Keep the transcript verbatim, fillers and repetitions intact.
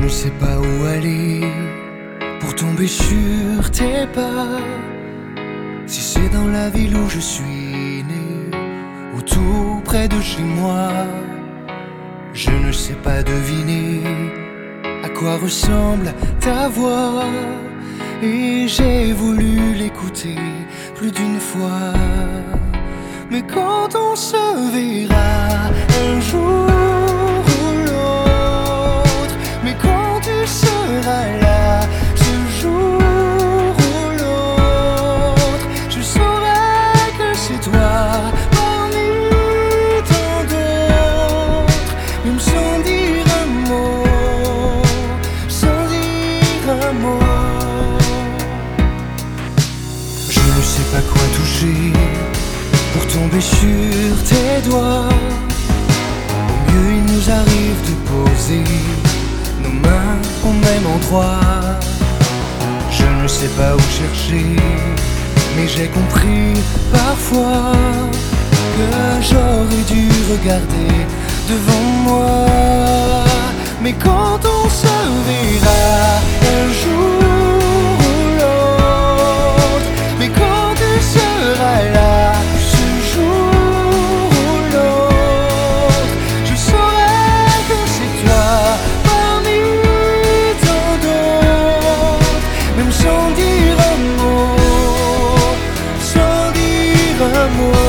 ne sais pas où aller pour tomber sur tes pas. Si c'est dans la ville où je suis né, ou tout près de chez moi, je ne sais pas deviner à quoi ressemble ta voix. Et j'ai voulu l'écouter plus d'une fois. Mais quand on se verra un jour ou l'autre, mais quand tu seras là, ce jour ou l'autre, je saurai que c'est toi parmi tant d'autres, même sans dire un mot, sans dire un mot. Je ne sais pas quoi toucher pour tomber sur tes doigts. Au mieux il nous arrive de poser nos mains au même endroit. Je ne sais pas où chercher, mais j'ai compris parfois que j'aurais dû regarder devant moi. Mais quand on se verra un jour ou l'autre, mais quand tu seras là, ce jour ou l'autre, je saurai que c'est toi parmi tant d'autres, même sans dire un mot, sans dire un mot.